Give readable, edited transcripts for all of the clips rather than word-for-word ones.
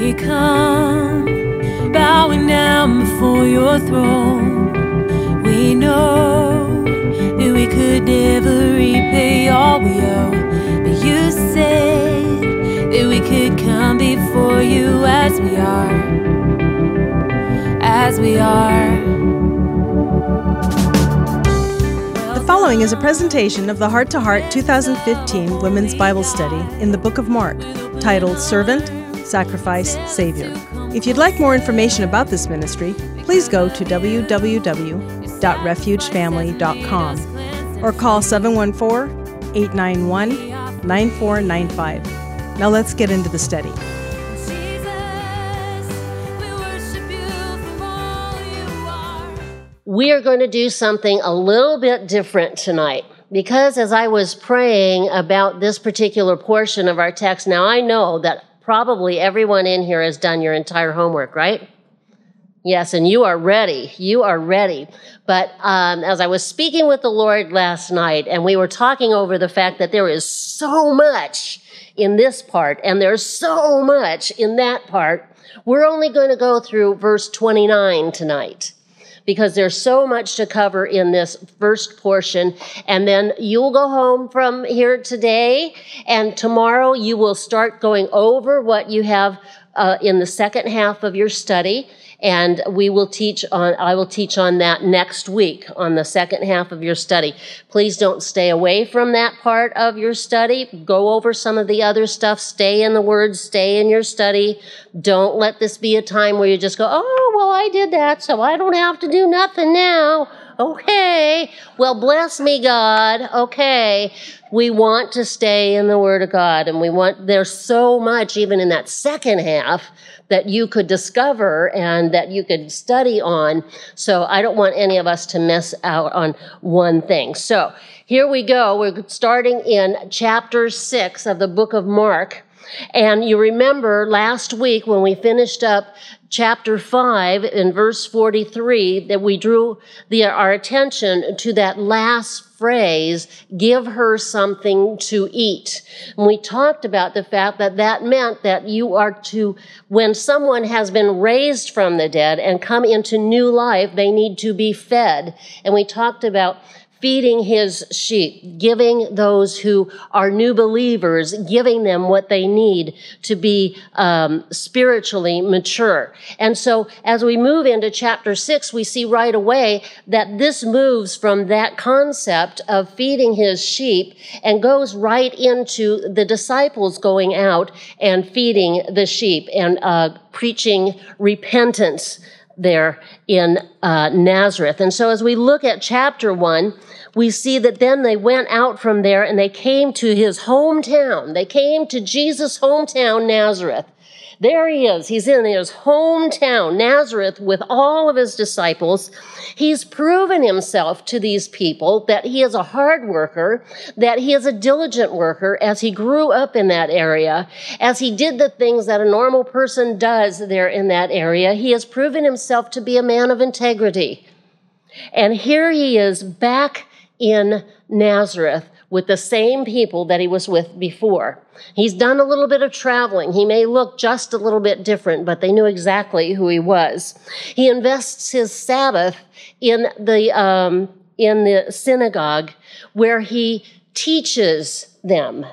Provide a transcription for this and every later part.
we come, bowing down before your throne. We know that we could never repay all we owe, but you said that we could come before you as we are, as we are. The following is a presentation of the Heart to Heart 2015 Women's Bible Study in the Book of Mark, titled Servant, Sacrifice, Savior. If you'd like more information about this ministry, please go to www.refugefamily.com or call 714-891-9495. Now let's get into the study. We are going to do something a little bit different tonight, because as I was praying about this particular portion of our text, now I know that probably everyone in here has done your entire homework, right? Yes, and you are ready. You are ready. But as I was speaking with the Lord last night, and we were talking over the fact that there is so much in this part, and there's so much in that part, we're only going to go through verse 29 tonight, because there's so much to cover in this first portion. And then you'll go home from here today, and tomorrow you will start going over what you have in the second half of your study. And I will teach on that next week, on the second half of your study. Please don't stay away from that part of your study. Go over some of the other stuff. Stay in the Word. Stay in your study. Don't let this be a time where you just go, oh, well, I did that, so I don't have to do nothing now. Okay. Well, bless me, God. Okay. We want to stay in the Word of God, and there's so much even in that second half that you could discover and that you could study on. So I don't want any of us to miss out on one thing. So here we go. We're starting in chapter 6 of the book of Mark. And you remember last week when we finished up chapter 5 in verse 43 that we drew our attention to that last phrase, give her something to eat. And we talked about the fact that that meant that you are to, when someone has been raised from the dead and come into new life, they need to be fed. And we talked about feeding his sheep, giving those who are new believers, giving them what they need to be spiritually mature. And so as we move into chapter 6, we see right away that this moves from that concept of feeding his sheep and goes right into the disciples going out and feeding the sheep and preaching repentance there in Nazareth. And so as we look at chapter 1, we see that then they went out from there and they came to his hometown. They came to Jesus' hometown, Nazareth. There he is. He's in his hometown, Nazareth, with all of his disciples. He's proven himself to these people that he is a hard worker, that he is a diligent worker as he grew up in that area, as he did the things that a normal person does there in that area. He has proven himself to be a man of integrity. And here he is back in Nazareth with the same people that he was with before. He's done a little bit of traveling. He may look just a little bit different, but they knew exactly who he was. He invests his Sabbath in the synagogue where he teaches them.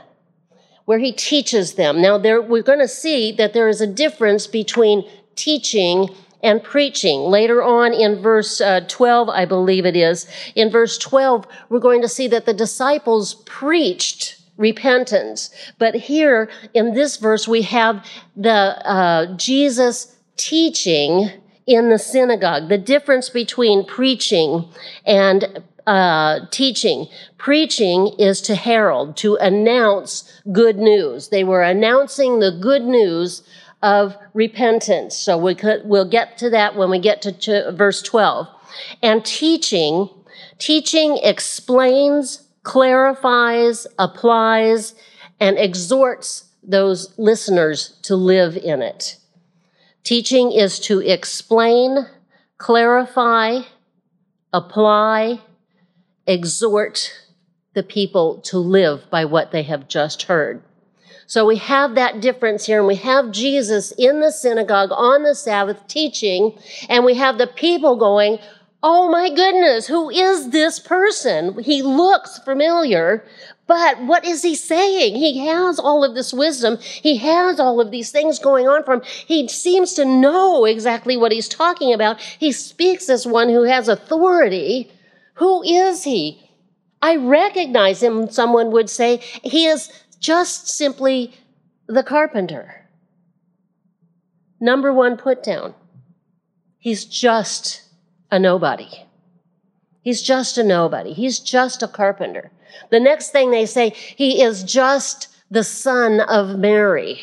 Now, we're going to see that there is a difference between teaching and preaching. Later on in verse 12, I believe it is, in verse 12, we're going to see that the disciples preached repentance. But here in this verse, we have the Jesus teaching in the synagogue. The difference between preaching and teaching. Preaching is to herald, to announce good news. They were announcing the good news of repentance. So we'll get to that when we get to verse 12. And teaching explains, clarifies, applies, and exhorts those listeners to live in it. Teaching is to explain, clarify, apply, exhort the people to live by what they have just heard. So we have that difference here, and we have Jesus in the synagogue on the Sabbath teaching, and we have the people going, oh my goodness, who is this person? He looks familiar, but what is he saying? He has all of this wisdom. He has all of these things going on for him. He seems to know exactly what he's talking about. He speaks as one who has authority. Who is he? I recognize him, someone would say. He is just simply the carpenter. Number one put down. He's just a nobody. He's just a nobody. He's just a carpenter. The next thing they say, he is just the son of Mary.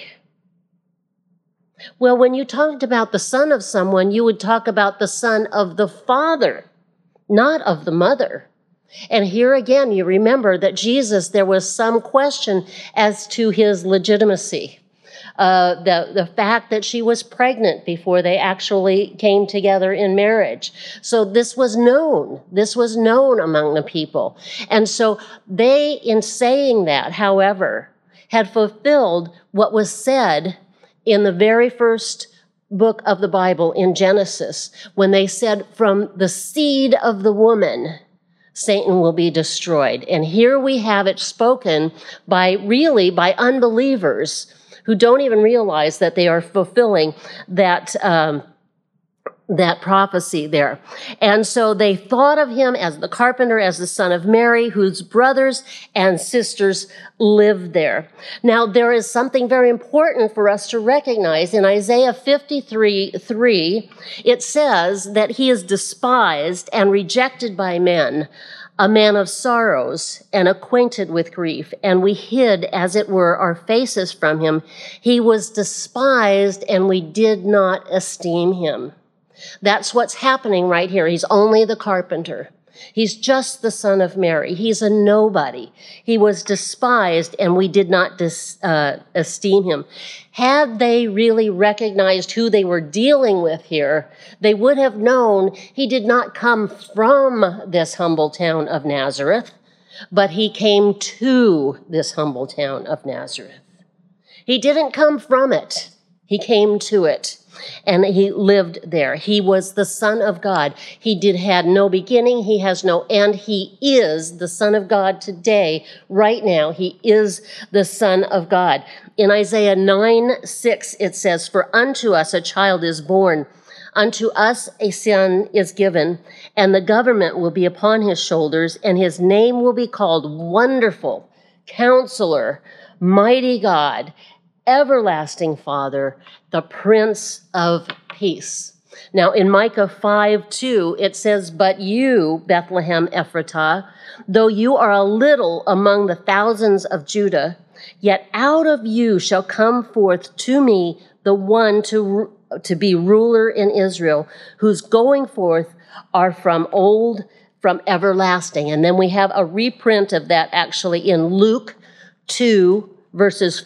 Well, when you talked about the son of someone, you would talk about the son of the father, not of the mother. And here again, you remember that Jesus, there was some question as to his legitimacy. The fact that she was pregnant before they actually came together in marriage. So this was known. This was known among the people. And so they, in saying that, however, had fulfilled what was said in the very first book of the Bible in Genesis, when they said, from the seed of the woman, Satan will be destroyed. And here we have it spoken by unbelievers who don't even realize that they are fulfilling that prophecy there. And so they thought of him as the carpenter, as the son of Mary, whose brothers and sisters lived there. Now, there is something very important for us to recognize. In Isaiah 53:3, it says that he is despised and rejected by men, a man of sorrows and acquainted with grief, and we hid, as it were, our faces from him. He was despised, and we did not esteem him. That's what's happening right here. He's only the carpenter. He's just the son of Mary. He's a nobody. He was despised, and we did not esteem him. Had they really recognized who they were dealing with here, they would have known he did not come from this humble town of Nazareth, but he came to this humble town of Nazareth. He didn't come from it. He came to it. And he lived there. He was the Son of God. He had no beginning. He has no end. He is the Son of God today, right now. He is the Son of God. In Isaiah 9:6, it says, for unto us a child is born, unto us a son is given, and the government will be upon his shoulders, and his name will be called Wonderful, Counselor, Mighty God, Everlasting Father, the Prince of Peace. Now, in Micah 5:2, it says, but you, Bethlehem Ephratah, though you are a little among the thousands of Judah, yet out of you shall come forth to me the one to be ruler in Israel, whose going forth are from old, from everlasting. And then we have a reprint of that actually in Luke 2, verses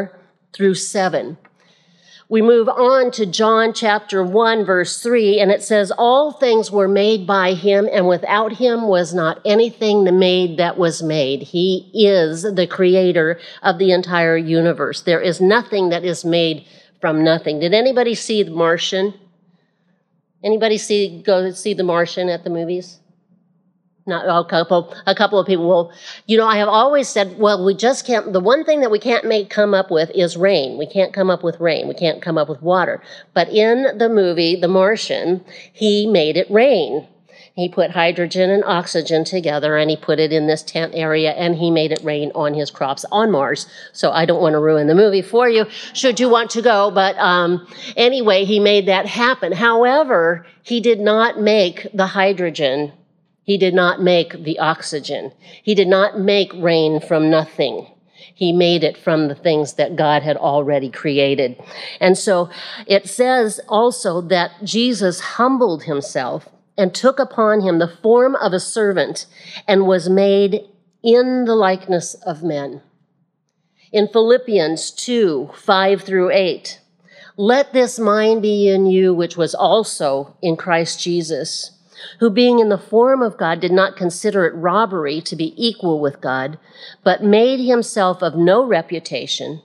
4-7. We move on to John chapter 1, verse 3, and it says, all things were made by him, and without him was not anything made that was made. He is the creator of the entire universe. There is nothing that is made from nothing. Did anybody see The Martian? Anybody go see The Martian at the movies? Not a couple of people. Well, I have always said, well, we just can't, the one thing that we can't come up with is rain. We can't come up with rain. We can't come up with water. But in the movie, The Martian, he made it rain. He put hydrogen and oxygen together, and he put it in this tent area, and he made it rain on his crops on Mars. So I don't want to ruin the movie for you, should you want to go. But anyway, he made that happen. However, he did not make the hydrogen. He did not make the oxygen. He did not make rain from nothing. He made it from the things that God had already created. And so it says also that Jesus humbled himself and took upon him the form of a servant and was made in the likeness of men. In Philippians 2, 5-8, let this mind be in you, which was also in Christ Jesus, who being in the form of God did not consider it robbery to be equal with God, but made himself of no reputation,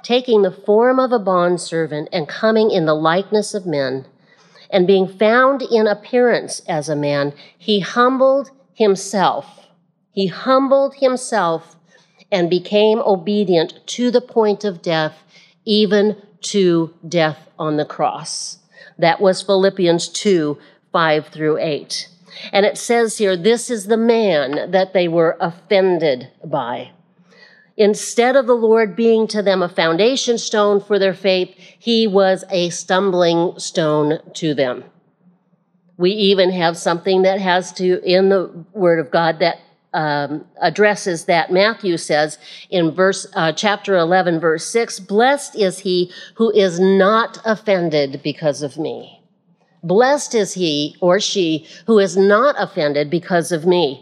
taking the form of a bondservant and coming in the likeness of men, and being found in appearance as a man, he humbled himself. He humbled himself and became obedient to the point of death, even to death on the cross. That was Philippians 2, 5 through 8. And it says here, this is the man that they were offended by. Instead of the Lord being to them a foundation stone for their faith, he was a stumbling stone to them. We even have something that has to, in the Word of God, that addresses that. Matthew says in chapter 11, verse 6, "Blessed is he who is not offended because of me." Blessed is he or she who is not offended because of me.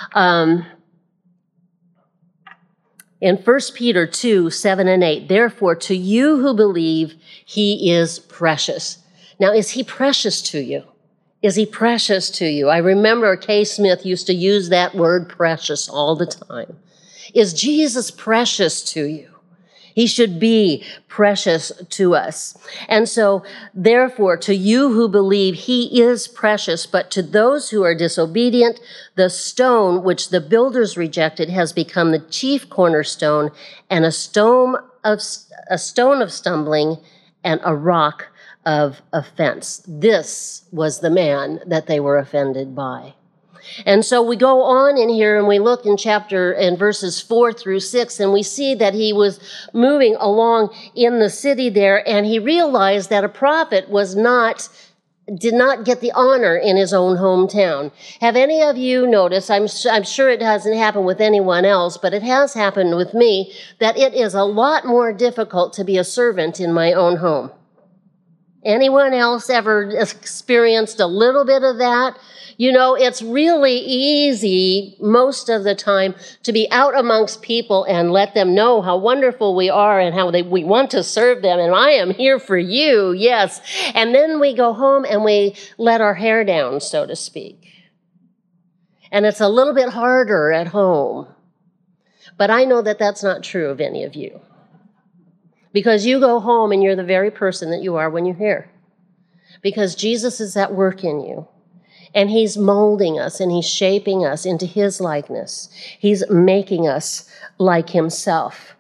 In 1 Peter 2, 7 and 8, "Therefore, to you who believe, he is precious." Now, is he precious to you? Is he precious to you? I remember Kay Smith used to use that word precious all the time. Is Jesus precious to you? He should be precious to us. And so, therefore, to you who believe, he is precious. But to those who are disobedient, the stone which the builders rejected has become the chief cornerstone, and a stone of stumbling and a rock of offense. This was the man that they were offended by. And so we go on in here and we look in verses 4 through 6, and we see that he was moving along in the city there, and he realized that a prophet did not get the honor in his own hometown. Have any of you noticed, I'm sure it hasn't happened with anyone else, but it has happened with me, that it is a lot more difficult to be a servant in my own home? Anyone else ever experienced a little bit of that? You know, it's really easy most of the time to be out amongst people and let them know how wonderful we are and how we want to serve them, and I am here for you, yes. And then we go home and we let our hair down, so to speak. And it's a little bit harder at home. But I know that that's not true of any of you. Because you go home and you're the very person that you are when you're here. Because Jesus is at work in you. And he's molding us and he's shaping us into his likeness. He's making us like himself.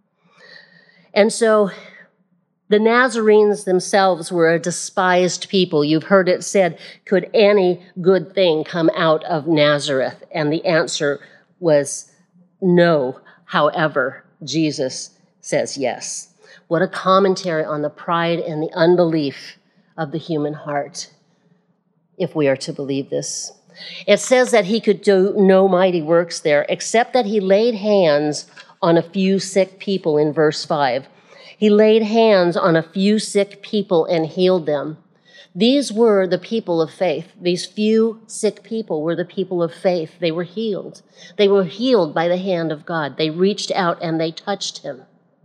And so the Nazarenes themselves were a despised people. You've heard it said, could any good thing come out of Nazareth? And the answer was no. However, Jesus says yes. What a commentary on the pride and the unbelief of the human heart, if we are to believe this. It says that he could do no mighty works there, except that he laid hands on a few sick people in verse 5. He laid hands on a few sick people and healed them. These were the people of faith. These few sick people were the people of faith. They were healed. They were healed by the hand of God. They reached out and they touched him.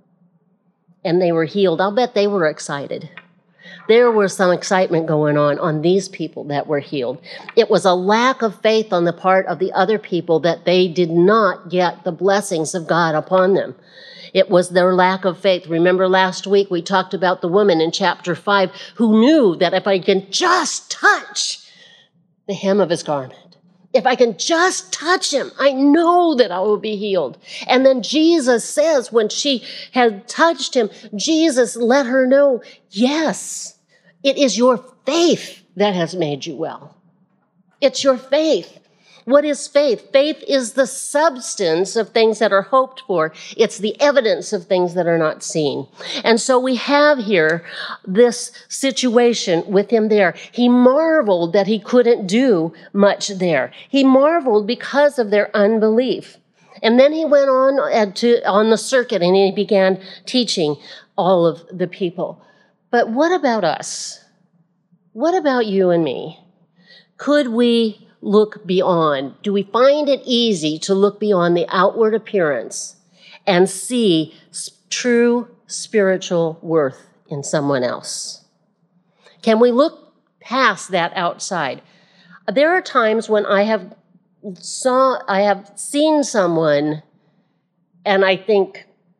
And they were healed. I'll bet they were excited. There was some excitement going on these people that were healed. It was a lack of faith on the part of the other people that they did not get the blessings of God upon them. It was their lack of faith. Remember last week we talked about the woman in chapter 5 who knew that if I can just touch the hem of his garment, if I can just touch him, I know that I will be healed. And then Jesus says when she had touched him, Jesus let her know, yes, it is your faith that has made you well. It's your faith. What is faith? Faith is the substance of things that are hoped for. It's the evidence of things that are not seen. And so we have here this situation with him there. He marveled that he couldn't do much there. He marveled because of their unbelief. And then he went on the circuit and he began teaching all of the people. But what about us? What about you and me? Could we look beyond? Do we find it easy to look beyond the outward appearance and see true spiritual worth in someone else? Can we look past that outside? There are times when I have seen someone and I think,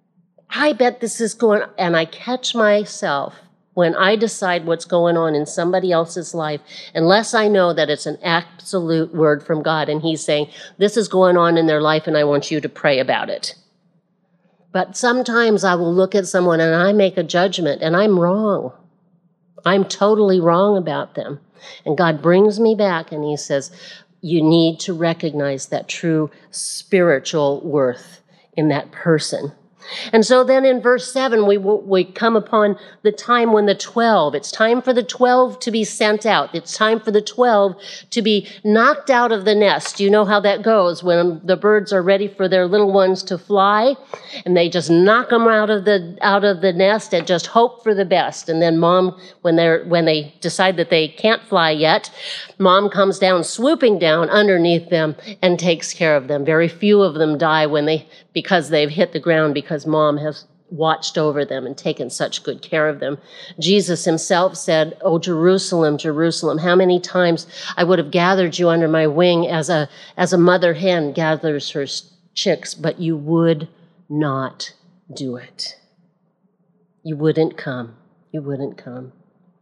I bet this is going, and I catch myself when I decide what's going on in somebody else's life, unless I know that it's an absolute word from God, and he's saying, this is going on in their life, and I want you to pray about it. But sometimes I will look at someone and I make a judgment, and I'm wrong. I'm totally wrong about them. And God brings me back, and he says, you need to recognize that true spiritual worth in that person. And so then in verse 7, we come upon the time when it's time for the 12 to be sent out. It's time for the 12 to be knocked out of the nest. You know how that goes when the birds are ready for their little ones to fly, and they just knock them out of the nest and just hope for the best. And then mom, when they decide that they can't fly yet, mom comes down, swooping down underneath them and takes care of them. Very few of them die because they've hit the ground, because mom has watched over them and taken such good care of them. Jesus himself said, "Oh, Jerusalem, Jerusalem, how many times I would have gathered you under my wing as a mother hen gathers her chicks, but you would not do it." You wouldn't come. You wouldn't come.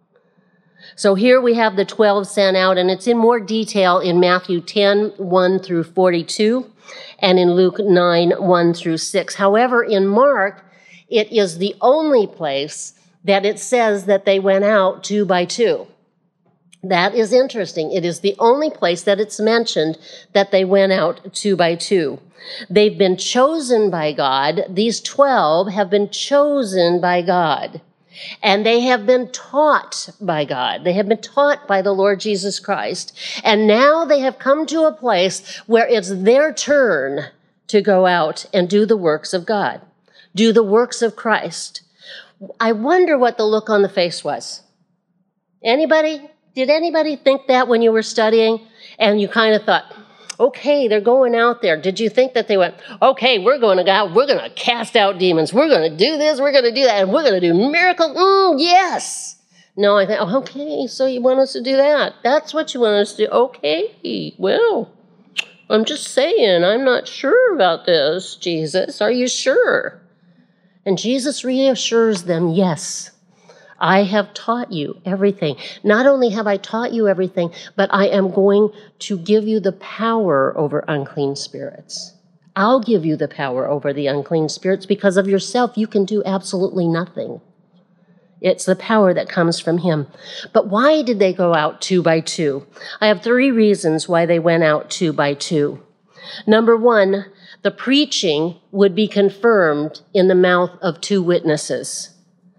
So here we have the 12 sent out, and it's in more detail in Matthew 10, 1 through 42, and in Luke 9, 1 through 6. However, in Mark, it is the only place that it says that they went out 2 by 2. That is interesting. It is the only place that it's mentioned that they went out 2 by 2. They've been chosen by God. These 12 have been chosen by God. And they have been taught by God. They have been taught by the Lord Jesus Christ. And now they have come to a place where it's their turn to go out and do the works of God, do the works of Christ. I wonder what the look on the face was. Anybody? Did anybody think that when you were studying and you kind of thought, okay, they're going out there. Did you think that they went, okay, we're going to go out, we're going to cast out demons, we're going to do this, we're going to do that, and we're going to do miracles? Yes. No, I think, okay, so you want us to do that. That's what you want us to do. Okay, well, I'm just saying, I'm not sure about this, Jesus. Are you sure? And Jesus reassures them, yes, I have taught you everything. Not only have I taught you everything, but I am going to give you the power over unclean spirits. I'll give you the power over the unclean spirits. Because of yourself, you can do absolutely nothing. It's the power that comes from him. But why did they go out 2 by 2? I have 3 reasons why they went out 2 by 2. Number 1, the preaching would be confirmed in the mouth of 2 witnesses.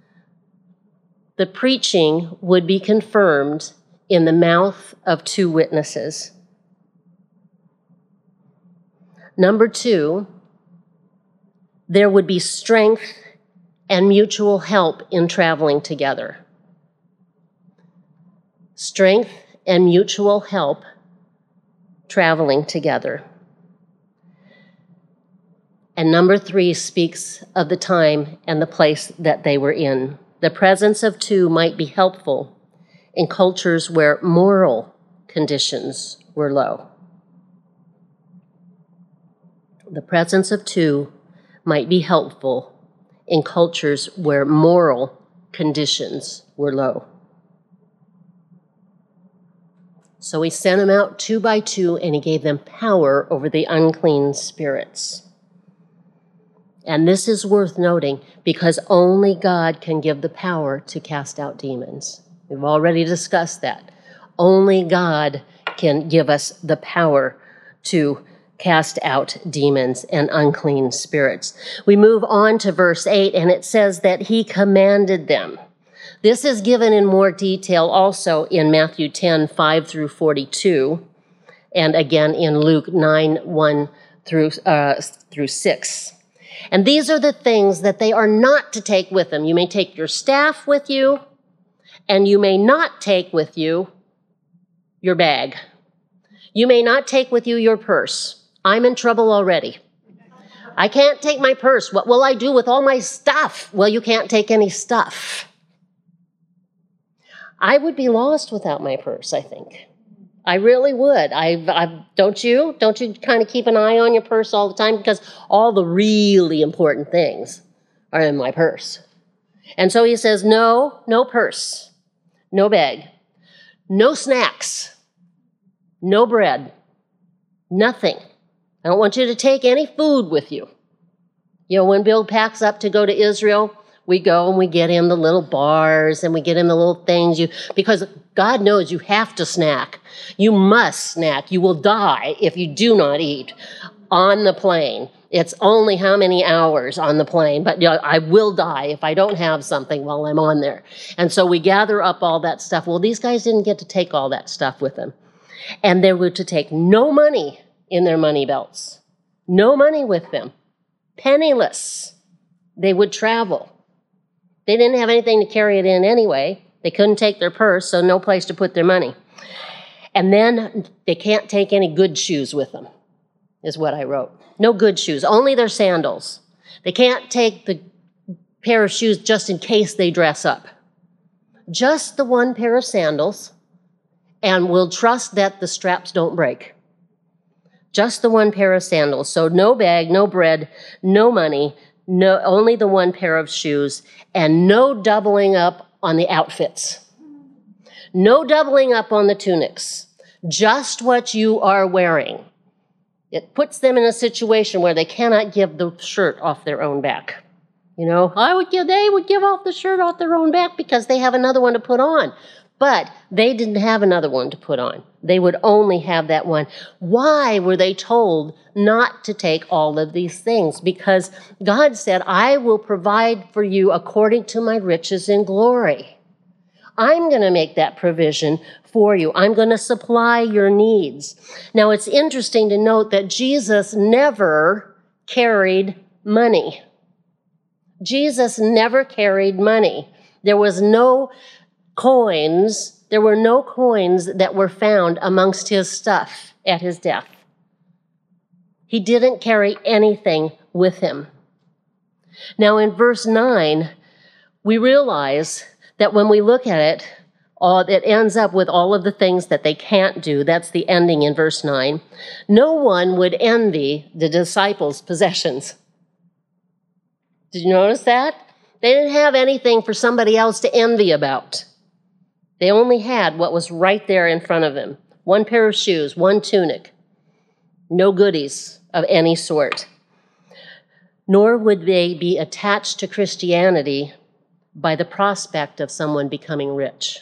The preaching would be confirmed in the mouth of 2 witnesses. Number 2, there would be strength and mutual help in traveling together. Strength and mutual help traveling together. And number 3 speaks of the time and the place that they were in. The presence of 2 might be helpful in cultures where moral conditions were low. The presence of 2 might be helpful in cultures where moral conditions were low. So he sent them out 2 by 2, and he gave them power over the unclean spirits. And this is worth noting because only God can give the power to cast out demons. We've already discussed that. Only God can give us the power to cast out demons and unclean spirits. We move on to verse 8, and it says that he commanded them. This is given in more detail also in Matthew 10, 5 through 42, and again in Luke 9, 1 through 6. And these are the things that they are not to take with them. You may take your staff with you, and you may not take with you your bag. You may not take with you your purse. I'm in trouble already. I can't take my purse. What will I do with all my stuff? Well, you can't take any stuff. I would be lost without my purse, I think. I really would. Don't you? Don't you kind of keep an eye on your purse all the time? Because all the really important things are in my purse. And so he says, no purse, no bag, no snacks, no bread, nothing. I don't want you to take any food with you. You know, when Bill packs up to go to Israel, we go and we get him the little bars and we get him the little things, because God knows you have to snack. You must snack. You will die if you do not eat on the plane. It's only how many hours on the plane, but I will die if I don't have something while I'm on there. And so we gather up all that stuff. Well, these guys didn't get to take all that stuff with them. And they were to take no money in their money belts. No money with them. Penniless. They would travel. They didn't have anything to carry it in anyway. They couldn't take their purse, so no place to put their money. And then they can't take any good shoes with them, is what I wrote. No good shoes, only their sandals. They can't take the pair of shoes just in case they dress up. Just the one pair of sandals, and we'll trust that the straps don't break. Just the one pair of sandals. So no bag, no bread, no money, only the one pair of shoes, and no doubling up on the outfits. No doubling up on the tunics. Just what you are wearing. It puts them in a situation where they cannot give the shirt off their own back. You know, they would give off the shirt off their own back because they have another one to put on. But they didn't have another one to put on. They would only have that one. Why were they told not to take all of these things? Because God said, I will provide for you according to my riches in glory. I'm going to make that provision for you. I'm going to supply your needs. Now, it's interesting to note that Jesus never carried money. Jesus never carried money. There were no coins that were found amongst his stuff at his death. He didn't carry anything with him. Now, in verse 9, we realize that when we look at it, it ends up with all of the things that they can't do. That's the ending in verse 9. No one would envy the disciples' possessions. Did you notice that? They didn't have anything for somebody else to envy about. They only had what was right there in front of them. One pair of shoes, one tunic. No goodies of any sort. Nor would they be attached to Christianity by the prospect of someone becoming rich.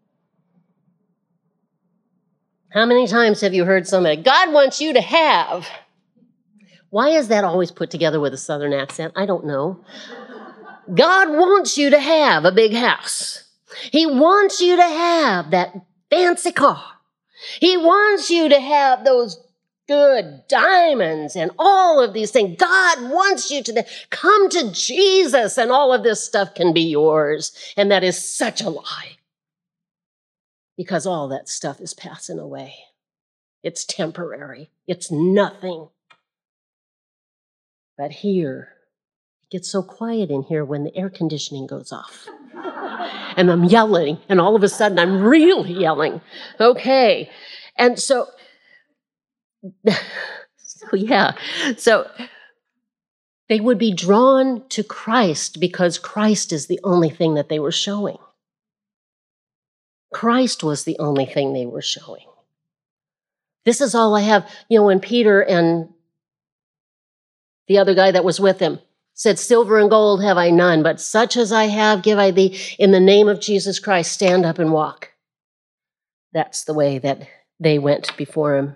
How many times have you heard somebody, God wants you to have? Why is that always put together with a Southern accent? I don't know. God wants you to have a big house. He wants you to have that fancy car. He wants you to have those good diamonds and all of these things. God wants you to come to Jesus and all of this stuff can be yours. And that is such a lie. Because all that stuff is passing away. It's temporary. It's nothing. But here, it gets so quiet in here when the air conditioning goes off. And I'm yelling, and all of a sudden I'm really yelling. Okay. And so they would be drawn to Christ because Christ is the only thing that they were showing. Christ was the only thing they were showing. This is all I have. You know, when Peter and the other guy that was with him said, silver and gold have I none, but such as I have give I thee. In the name of Jesus Christ, stand up and walk. That's the way that they went before him.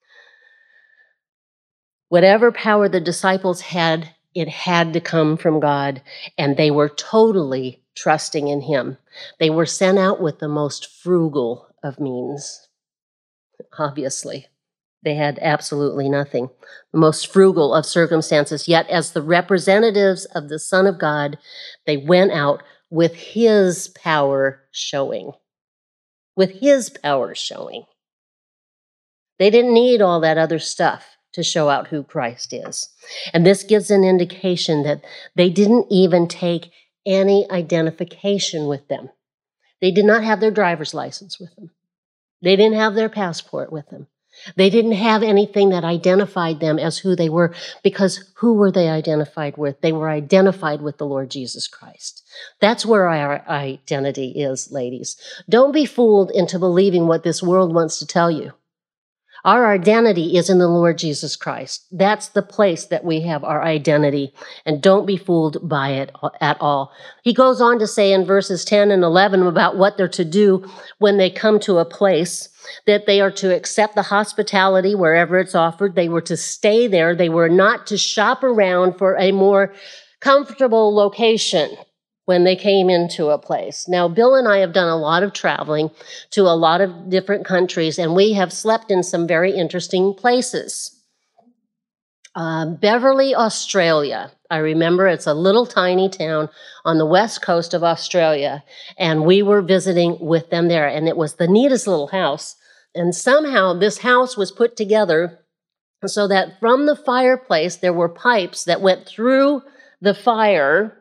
Whatever power the disciples had, it had to come from God, and they were totally trusting in him. They were sent out with the most frugal of means. Obviously, they had absolutely nothing. The most frugal of circumstances, yet as the representatives of the Son of God, they went out with his power showing. With his power showing. They didn't need all that other stuff to show out who Christ is. And this gives an indication that they didn't even take any identification with them. They did not have their driver's license with them. They didn't have their passport with them. They didn't have anything that identified them as who they were, because who were they identified with? They were identified with the Lord Jesus Christ. That's where our identity is, ladies. Don't be fooled into believing what this world wants to tell you. Our identity is in the Lord Jesus Christ. That's the place that we have our identity, and don't be fooled by it at all. He goes on to say in verses 10 and 11 about what they're to do when they come to a place, that they are to accept the hospitality wherever it's offered. They were to stay there. They were not to shop around for a more comfortable location when they came into a place. Now, Bill and I have done a lot of traveling to a lot of different countries, and we have slept in some very interesting places. Beverly, Australia. I remember it's a little tiny town on the west coast of Australia, and we were visiting with them there, and it was the neatest little house. And somehow this house was put together so that from the fireplace, there were pipes that went through the fireplace,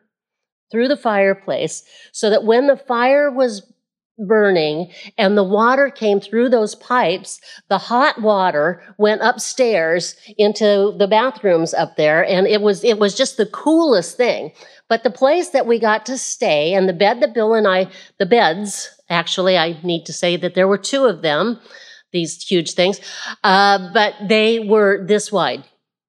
so that when the fire was burning and the water came through those pipes, the hot water went upstairs into the bathrooms up there, and it was just the coolest thing. But the place that we got to stay, and the bed that Bill and I, the beds, actually, I need to say that there were two of them, these huge things, but they were this wide.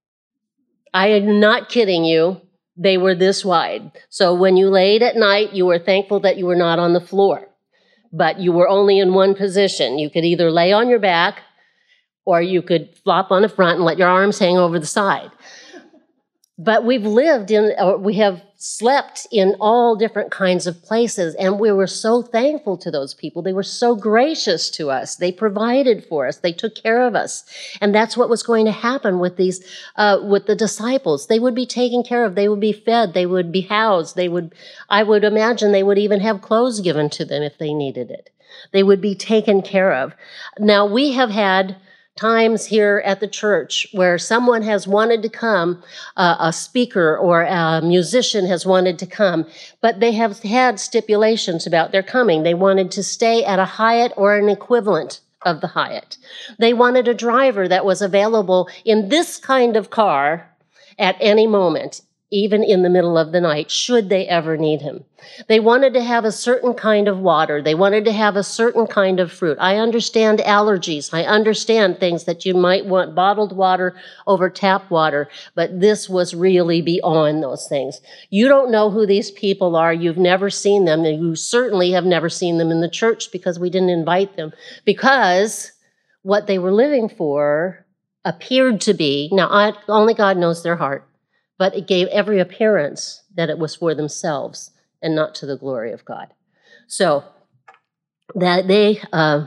I am not kidding you. They were this wide. So when you laid at night, you were thankful that you were not on the floor, but you were only in one position. You could either lay on your back or you could flop on the front and let your arms hang over the side. But we have slept in all different kinds of places, and we were so thankful to those people. They were so gracious to us. They provided for us. They took care of us. And that's what was going to happen with with the disciples. They would be taken care of. They would be fed. They would be housed. I would imagine they would even have clothes given to them if they needed it. They would be taken care of. Now, we have had times here at the church where someone has wanted to come, a speaker or a musician has wanted to come, but they have had stipulations about their coming. They wanted to stay at a Hyatt or an equivalent of the Hyatt. They wanted a driver that was available in this kind of car at any moment, even in the middle of the night, should they ever need him. They wanted to have a certain kind of water. They wanted to have a certain kind of fruit. I understand allergies. I understand things that you might want, bottled water over tap water, but this was really beyond those things. You don't know who these people are. You've never seen them, and you certainly have never seen them in the church because we didn't invite them, because what they were living for appeared to be, now only God knows their heart, but it gave every appearance that it was for themselves and not to the glory of God. So there they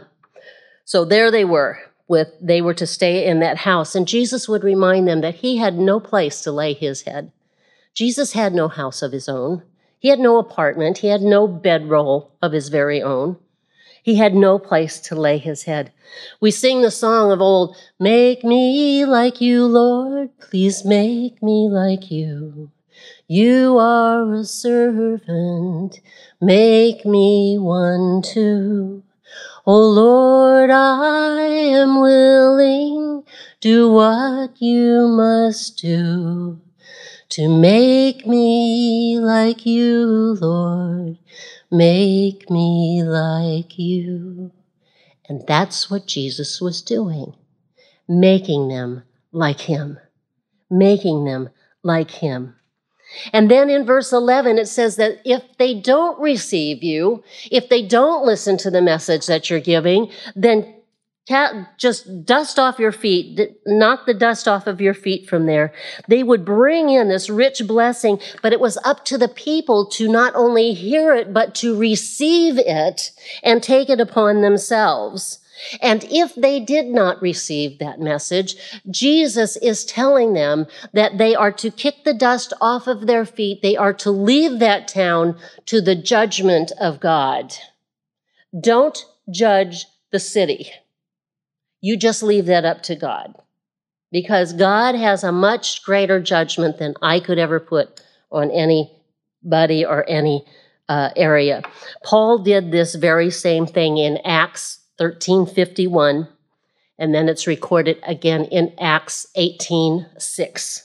were. They were to stay in that house, and Jesus would remind them that he had no place to lay his head. Jesus had no house of his own. He had no apartment. He had no bedroll of his very own. He had no place to lay his head. We sing the song of old, "Make me like you, Lord, please make me like you. You are a servant, make me one too. Oh Lord, I am willing, do what you must do. To make me like you, Lord, make me like you." And that's what Jesus was doing, making them like him, making them like him. And then in verse 11, it says that if they don't receive you, if they don't listen to the message that you're giving, then just dust off your feet, knock the dust off of your feet from there. They would bring in this rich blessing, but it was up to the people to not only hear it, but to receive it and take it upon themselves. And if they did not receive that message, Jesus is telling them that they are to kick the dust off of their feet. They are to leave that town to the judgment of God. Don't judge the city. You just leave that up to God, because God has a much greater judgment than I could ever put on anybody or any area. Paul did this very same thing in Acts 13:51, And then it's recorded again in Acts 18:6.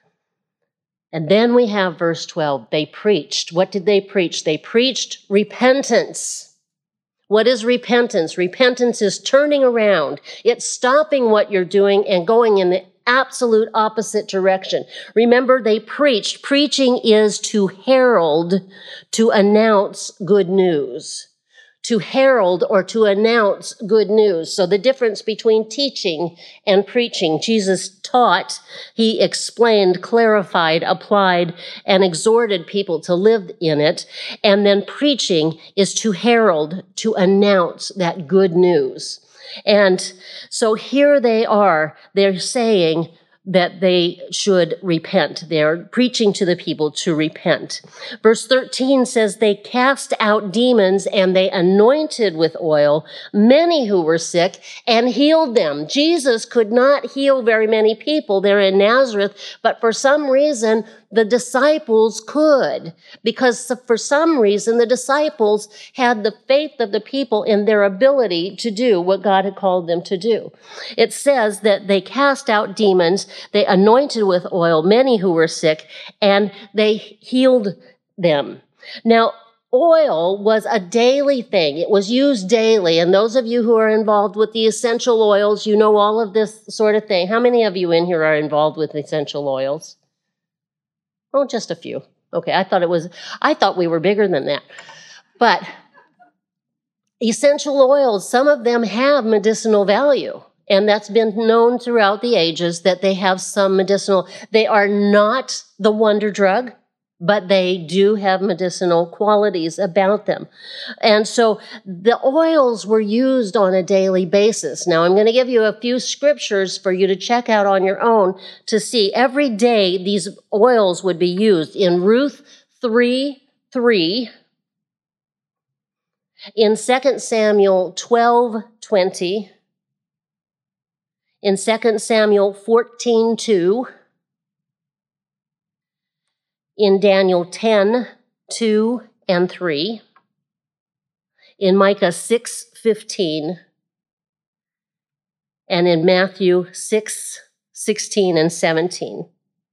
And then we have verse 12. They preached. What did they preach? They preached repentance. What is repentance? Repentance is turning around. It's stopping what you're doing and going in the absolute opposite direction. Remember, they preached. Preaching is to herald, to announce good news. To herald or to announce good news. So the difference between teaching and preaching. Jesus taught, he explained, clarified, applied, and exhorted people to live in it. And then preaching is to herald, to announce that good news. And so here they are, they're saying that they should repent. They're preaching to the people to repent. Verse 13 says they cast out demons and they anointed with oil many who were sick and healed them. Jesus could not heal very many people there in Nazareth, but for some reason, the disciples could, because for some reason, the disciples had the faith of the people in their ability to do what God had called them to do. It says that they cast out demons, they anointed with oil many who were sick, and they healed them. Now, oil was a daily thing. It was used daily. And those of you who are involved with the essential oils, you know all of this sort of thing. How many of you in here are involved with essential oils? Oh, just a few. Okay, I thought we were bigger than that. But essential oils, some of them have medicinal value. And that's been known throughout the ages that they have some medicinal. They are not the wonder drug, but they do have medicinal qualities about them. And so the oils were used on a daily basis. Now, I'm going to give you a few scriptures for you to check out on your own to see. Every day, these oils would be used. In Ruth 3:3, in 2 Samuel 12:20, in 2 Samuel 14:2, in Daniel 10:2 and 3, in Micah 6:15, and in Matthew 6:16 and 17.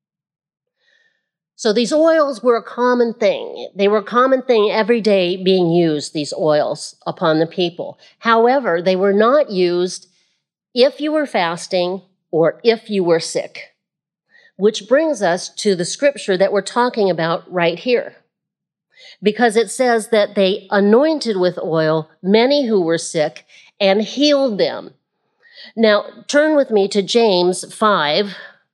So these oils were a common thing. They were a common thing every day being used, these oils, upon the people. However, they were not used if you were fasting or if you were sick. Which brings us to the scripture that we're talking about right here. Because it says that they anointed with oil many who were sick and healed them. Now, turn with me to James 5,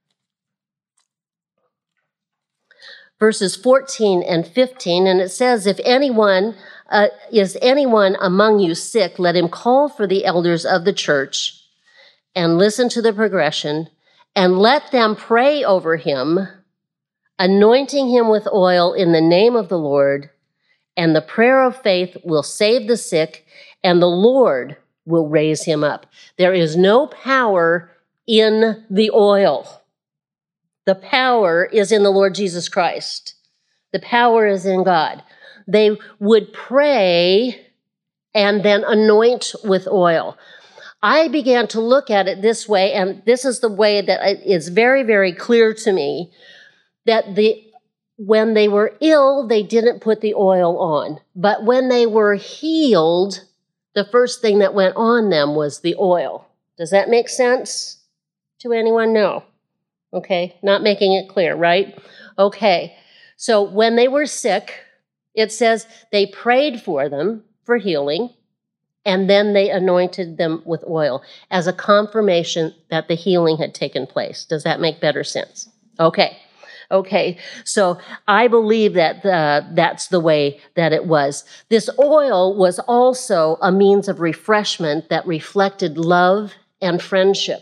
verses 14 and 15. And it says, if is anyone among you sick, let him call for the elders of the church and listen to the progression, and let them pray over him, anointing him with oil in the name of the Lord, and the prayer of faith will save the sick, and the Lord will raise him up. There is no power in the oil. The power is in the Lord Jesus Christ. The power is in God. They would pray and then anoint with oil. I began to look at it this way, and this is the way that it's very, very clear to me, that when they were ill, they didn't put the oil on. But when they were healed, the first thing that went on them was the oil. Does that make sense to anyone? No. Okay, not making it clear, right? Okay, so when they were sick, it says they prayed for them for healing, and then they anointed them with oil as a confirmation that the healing had taken place. Does that make better sense? Okay. So I believe that that's the way that it was. This oil was also a means of refreshment that reflected love and friendship.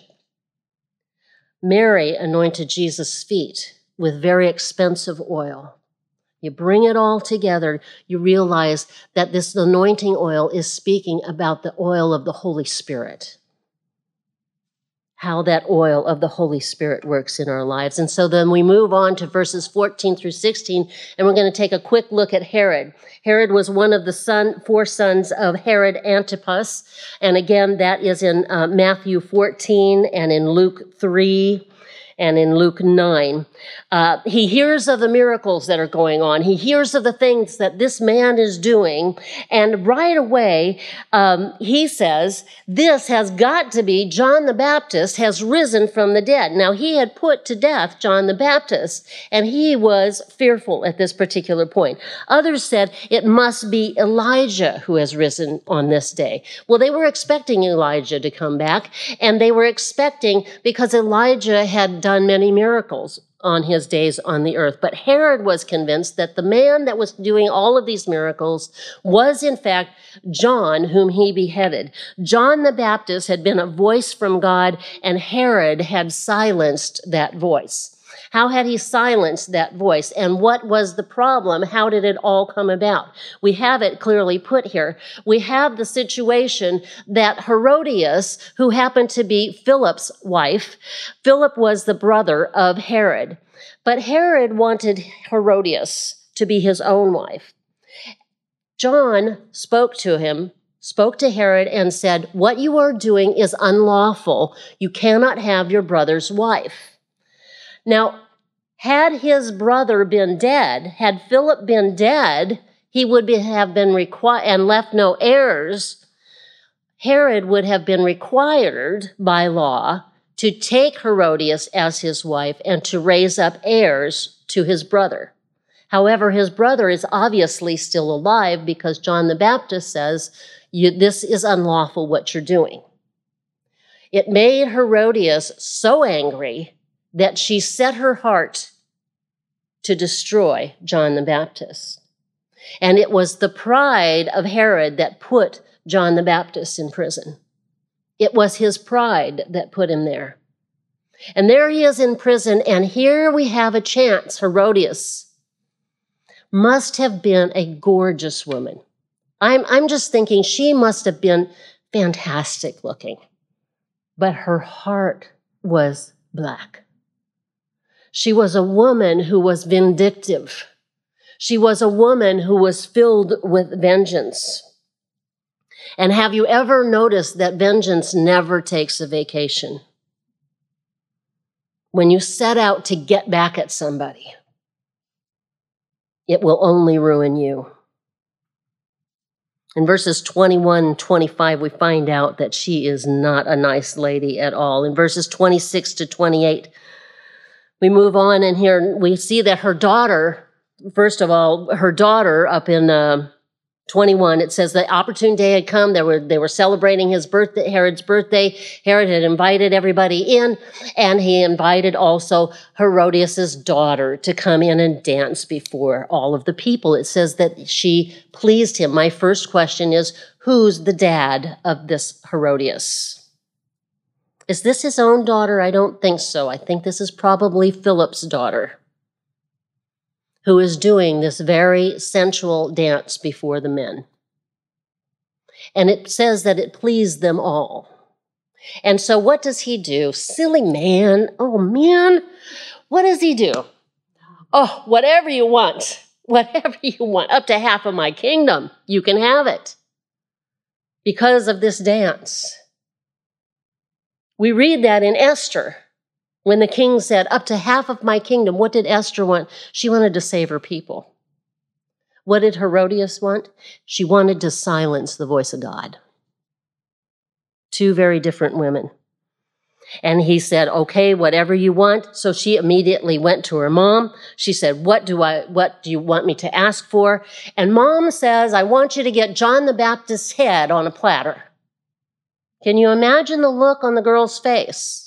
Mary anointed Jesus' feet with very expensive oil. You bring it all together, you realize that this anointing oil is speaking about the oil of the Holy Spirit. how that oil of the Holy Spirit works in our lives. And so then we move on to verses 14 through 16, and we're going to take a quick look at Herod. Herod was one of the four sons of Herod Antipas. And again, that is in Matthew 14 and in Luke 3 and in Luke 9. He hears of the miracles that are going on. He hears of the things that this man is doing. And right away, he says, this has got to be John the Baptist has risen from the dead. Now, he had put to death John the Baptist, and he was fearful at this particular point. Others said it must be Elijah who has risen on this day. Well, they were expecting Elijah to come back, and they were expecting, because Elijah had done many miracles on his days on the earth. But Herod was convinced that the man that was doing all of these miracles was, in fact, John, whom he beheaded. John the Baptist had been a voice from God, and Herod had silenced that voice. How had he silenced that voice? And what was the problem? How did it all come about? We have it clearly put here. We have the situation that Herodias, who happened to be Philip's wife, Philip was the brother of Herod. But Herod wanted Herodias to be his own wife. John spoke to Herod and said, what you are doing is unlawful. You cannot have your brother's wife. Now, had his brother been dead, had Philip been dead, he would have been required and left no heirs. Herod would have been required by law to take Herodias as his wife and to raise up heirs to his brother. However, his brother is obviously still alive because John the Baptist says, this is unlawful what you're doing. It made Herodias so angry that she set her heart to destroy John the Baptist. And it was the pride of Herod that put John the Baptist in prison. It was his pride that put him there. And there he is in prison, and here we have a chance. Herodias must have been a gorgeous woman. I'm just thinking she must have been fantastic looking, but her heart was black. She was a woman who was vindictive. She was a woman who was filled with vengeance. And have you ever noticed that vengeance never takes a vacation? When you set out to get back at somebody, it will only ruin you. In verses 21 and 25, we find out that she is not a nice lady at all. In verses 26 to 28, we move on, and here we see that her daughter, first of all, her daughter up in 21, it says the opportune day had come. They were celebrating Herod's birthday. Herod had invited everybody in, and he invited also Herodias' daughter to come in and dance before all of the people. It says that she pleased him. My first question is, who's the dad of this Herodias? Is this his own daughter? I don't think so. I think this is probably Philip's daughter, who is doing this very sensual dance before the men. And it says that it pleased them all. And so what does he do? Silly man. Oh, man. What does he do? Oh, whatever you want. Whatever you want. Up to half of my kingdom, you can have it. Because of this dance. We read that in Esther. When the king said, up to half of my kingdom, what did Esther want? She wanted to save her people. What did Herodias want? She wanted to silence the voice of God. Two very different women. And he said, okay, whatever you want. So she immediately went to her mom. She said, what do you want me to ask for? And mom says, I want you to get John the Baptist's head on a platter. Can you imagine the look on the girl's face?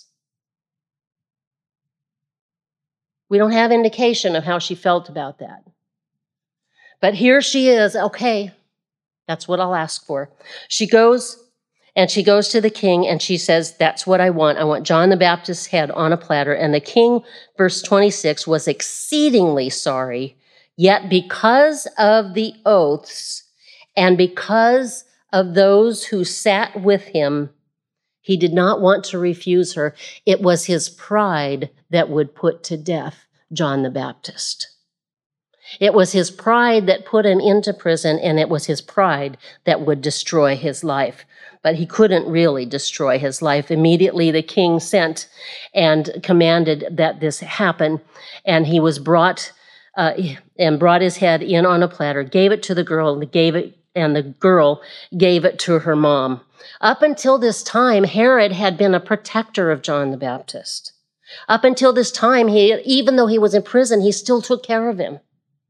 We don't have indication of how she felt about that. But here she is, okay, that's what I'll ask for. She goes to the king and she says, that's what I want. I want John the Baptist's head on a platter. And the king, verse 26, was exceedingly sorry, yet because of the oaths and because of those who sat with him, He did not want to refuse her. It was his pride that would put to death John the Baptist. It was his pride that put him into prison, and it was his pride that would destroy his life. But he couldn't really destroy his life. Immediately the king sent and commanded that this happen, and he was brought his head in on a platter, gave it to the girl, and the girl gave it to her mom. Up until this time, Herod had been a protector of John the Baptist. Up until this time, even though he was in prison, he still took care of him.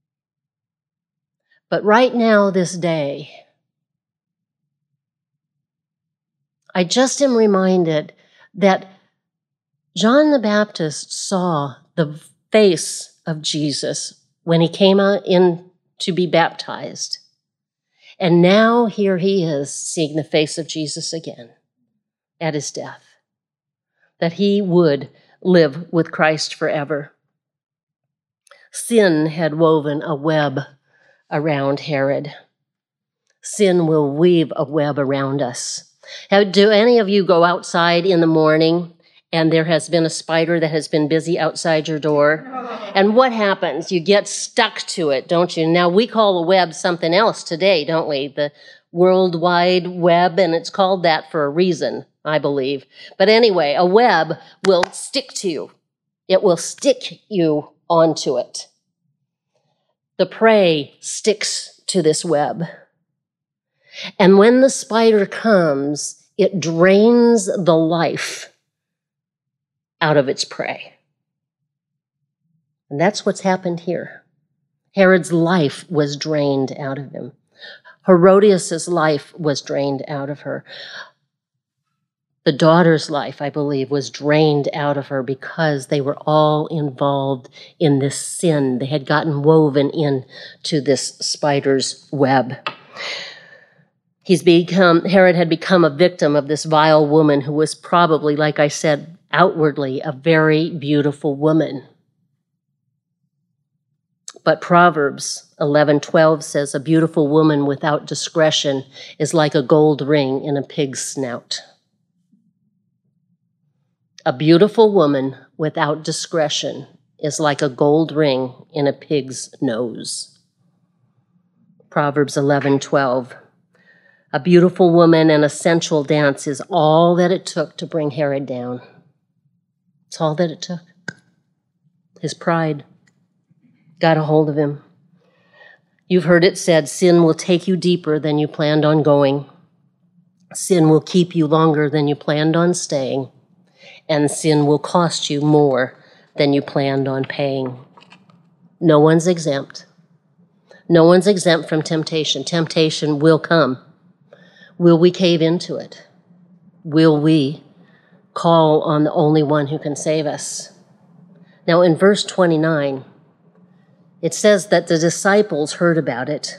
But right now, this day, I just am reminded that John the Baptist saw the face of Jesus when he came out in to be baptized. And now here he is seeing the face of Jesus again at his death, that he would live with Christ forever. Sin had woven a web around Herod. Sin will weave a web around us. Do any of you go outside in the morning and there has been a spider that has been busy outside your door? And what happens? You get stuck to it, don't you? Now, we call a web something else today, don't we? The World Wide Web, and it's called that for a reason, I believe. But anyway, a web will stick to you. It will stick you onto it. The prey sticks to this web. And when the spider comes, it drains the life out of its prey. And that's what's happened here. Herod's life was drained out of him. Herodias' life was drained out of her. The daughter's life, I believe, was drained out of her because they were all involved in this sin. They had gotten woven into this spider's web. Herod had become a victim of this vile woman who was probably, like I said, outwardly a very beautiful woman. But Proverbs 11:12 says, a beautiful woman without discretion is like a gold ring in a pig's snout. A beautiful woman without discretion is like a gold ring in a pig's nose. Proverbs 11:12. A beautiful woman and a sensual dance is all that it took to bring Herod down. It's all that it took. His pride got a hold of him. You've heard it said, sin will take you deeper than you planned on going. Sin will keep you longer than you planned on staying. And sin will cost you more than you planned on paying. No one's exempt. No one's exempt from temptation. Temptation will come. Will we cave into it? Will we call on the only one who can save us? Now in verse 29, it says that the disciples heard about it,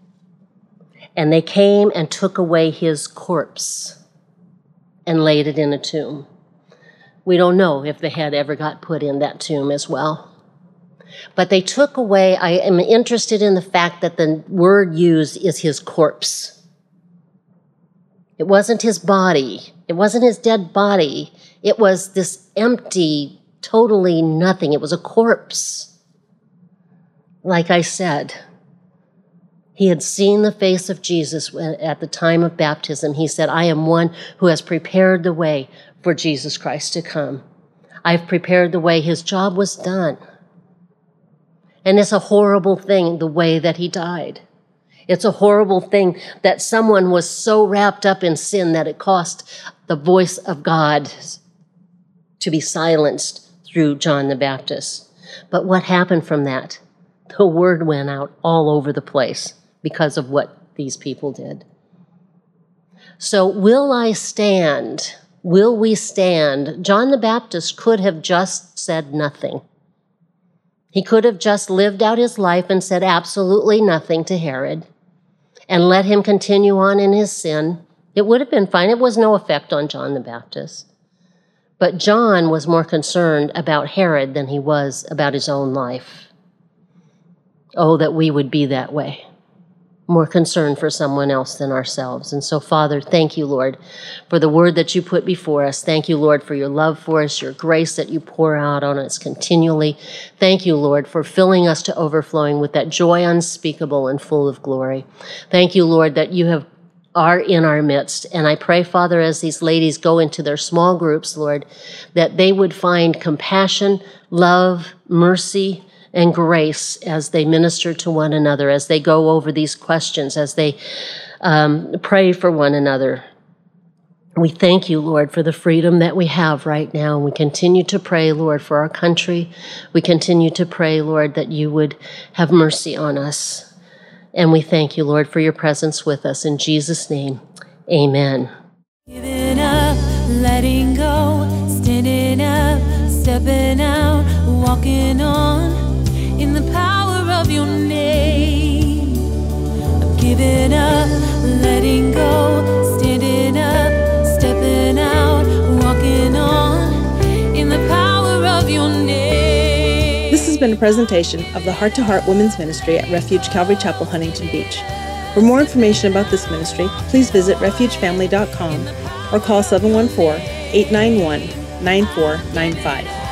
and they came and took away his corpse and laid it in a tomb. We don't know if the head ever got put in that tomb as well. But they took away, I am interested in the fact that the word used is his corpse. It wasn't his body. It wasn't his dead body. It was this empty, totally nothing. It was a corpse. Like I said, he had seen the face of Jesus at the time of baptism. He said, I am one who has prepared the way for Jesus Christ to come. I've prepared the way. His job was done. And it's a horrible thing, the way that he died. It's a horrible thing that someone was so wrapped up in sin that it cost the voice of God to be silenced through John the Baptist. But what happened from that? The word went out all over the place because of what these people did. So will I stand? Will we stand? John the Baptist could have just said nothing. He could have just lived out his life and said absolutely nothing to Herod and let him continue on in his sin. It would have been fine. It was no effect on John the Baptist. But John was more concerned about Herod than he was about his own life. Oh, that we would be that way. more concern for someone else than ourselves. And so, Father, thank you, Lord, for the word that you put before us. Thank you, Lord, for your love for us, your grace that you pour out on us continually. Thank you, Lord, for filling us to overflowing with that joy unspeakable and full of glory. Thank you, Lord, that you are in our midst. And I pray, Father, as these ladies go into their small groups, Lord, that they would find compassion, love, mercy, and grace as they minister to one another, as they go over these questions, as they pray for one another. We thank you, Lord, for the freedom that we have right now. We continue to pray, Lord, for our country. We continue to pray, Lord, that you would have mercy on us. And we thank you, Lord, for your presence with us. In Jesus' name, amen. Giving up, letting go, standing up, stepping out, walking on in the power of your name. I'm giving up, letting go, standing up, stepping out, walking on in the power of your name. This has been a presentation of the Heart to Heart Women's Ministry at Refuge Calvary Chapel, Huntington Beach. For more information about this ministry, please visit refugefamily.com or call 714-891-9495.